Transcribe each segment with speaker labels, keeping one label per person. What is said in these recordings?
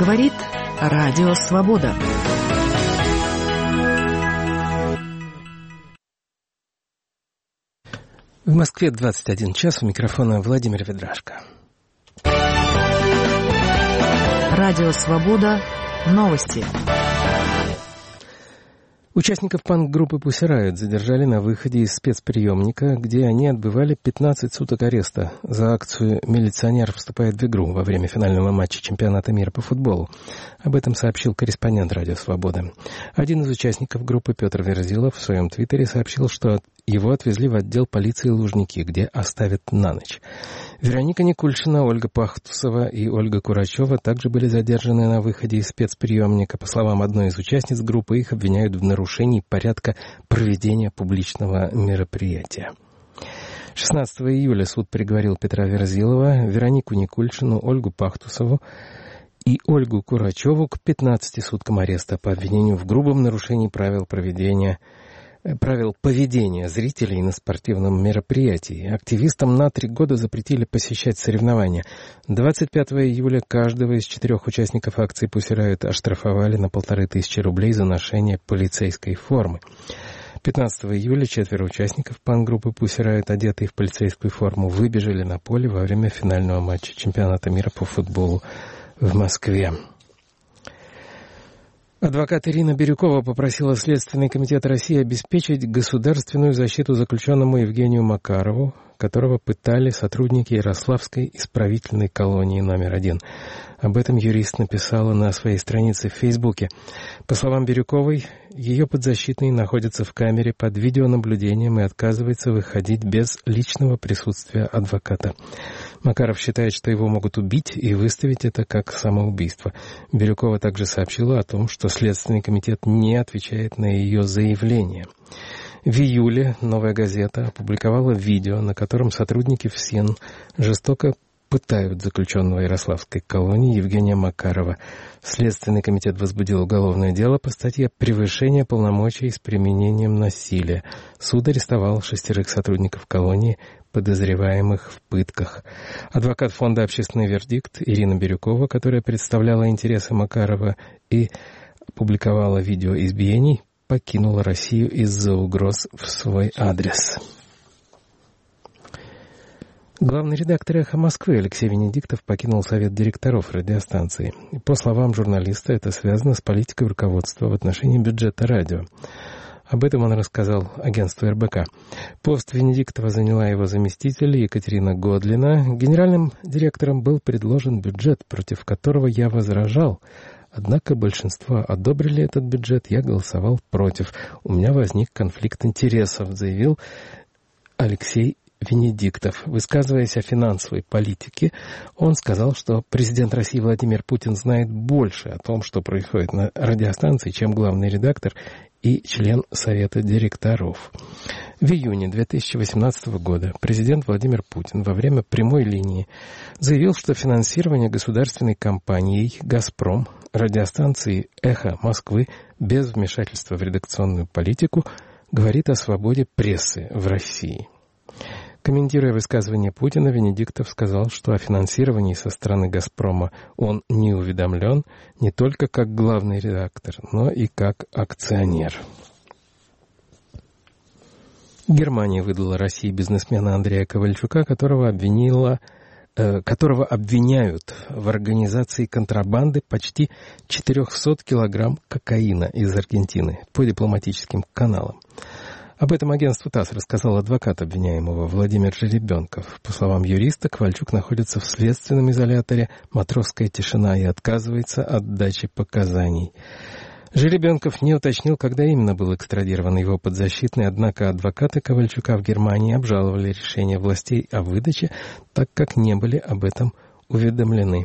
Speaker 1: Говорит Радио Свобода.
Speaker 2: В Москве 21 час, у микрофона Владимир Ведрашко.
Speaker 1: Радио Свобода. Новости.
Speaker 2: Участников панк-группы Pussy Riot задержали на выходе из спецприемника, где они отбывали 15 суток ареста за акцию «Милиционер вступает в игру» во время финального матча чемпионата мира по футболу. Об этом сообщил корреспондент «Радио Свобода». Один из участников группы, Петр Верзилов, в своем твиттере сообщил, что его отвезли в отдел полиции Лужники, где оставят на ночь. Вероника Никульшина, Ольга Пахтусова и Ольга Курачева также были задержаны на выходе из спецприемника. По словам одной из участниц группы, их обвиняют в нарушении порядка проведения публичного мероприятия. 16 июля суд приговорил Петра Верзилова, Веронику Никульшину, Ольгу Пахтусову и Ольгу Курачеву к 15 суткам ареста по обвинению в грубом нарушении правил поведения зрителей на спортивном мероприятии. Активистам на 3 года запретили посещать соревнования. 25 июля каждого из 4 участников акции Pussy Riot оштрафовали на 1500 рублей за ношение полицейской формы. 15 июля 4 участников панк-группы Pussy Riot, одетые в полицейскую форму, выбежали на поле во время финального матча чемпионата мира по футболу в Москве. Адвокат Ирина Бирюкова попросила Следственный комитет России обеспечить государственную защиту заключенному Евгению Макарову, которого пытали сотрудники Ярославской исправительной колонии номер 1. Об этом юрист написала на своей странице в Фейсбуке. По словам Бирюковой, ее подзащитный находится в камере под видеонаблюдением и отказывается выходить без личного присутствия адвоката. Макаров считает, что его могут убить и выставить это как самоубийство. Бирюкова также сообщила о том, что Следственный комитет не отвечает на ее заявление. В июле «Новая газета» опубликовала видео, на котором сотрудники ФСИН жестоко пытают заключенного Ярославской колонии Евгения Макарова. Следственный комитет возбудил уголовное дело по статье «Превышение полномочий с применением насилия». Суд арестовал 6 сотрудников колонии, подозреваемых в пытках. Адвокат фонда «Общественный вердикт» Ирина Бирюкова, которая представляла интересы Макарова и публиковала видео избиений, покинула Россию из-за угроз в свой адрес. Главный редактор «Эхо Москвы» Алексей Венедиктов покинул совет директоров радиостанции. По словам журналиста, это связано с политикой руководства в отношении бюджета радио. Об этом он рассказал агентству РБК. Пост Венедиктова заняла его заместитель Екатерина Годлина. Генеральным директором был предложен бюджет, против которого я возражал. Однако большинство одобрили этот бюджет, я голосовал против. У меня возник конфликт интересов, заявил Алексей Венедиктов. Высказываясь о финансовой политике, он сказал, что президент России Владимир Путин знает больше о том, что происходит на радиостанции, чем главный редактор и член Совета директоров. В июне 2018 года президент Владимир Путин во время прямой линии заявил, что финансирование государственной компанией «Газпром» радиостанции «Эхо Москвы» без вмешательства в редакционную политику говорит о свободе прессы в России. Комментируя высказывание Путина, Венедиктов сказал, что о финансировании со стороны «Газпрома» он не уведомлен не только как главный редактор, но и как акционер. Германия выдала России бизнесмена Андрея Ковальчука, которого обвиняют в организации контрабанды почти 400 килограмм кокаина из Аргентины по дипломатическим каналам. Об этом агентству ТАСС рассказал адвокат обвиняемого Владимир Жеребенков. По словам юриста, Ковальчук находится в следственном изоляторе «Матросская тишина» и отказывается от дачи показаний. Жеребенков не уточнил, когда именно был экстрадирован его подзащитный, однако адвокаты Ковальчука в Германии обжаловали решение властей о выдаче, так как не были об этом уведомлены.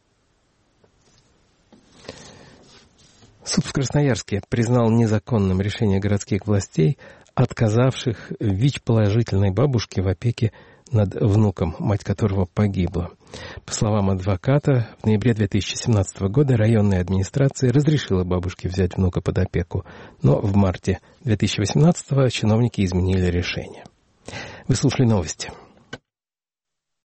Speaker 2: Суд в Красноярске признал незаконным решение городских властей, отказавших ВИЧ-положительной бабушке в опеке над внуком, мать которого погибла. По словам адвоката, в ноябре 2017 года районная администрация разрешила бабушке взять внука под опеку, но в марте 2018 чиновники изменили решение. Вы слушали новости.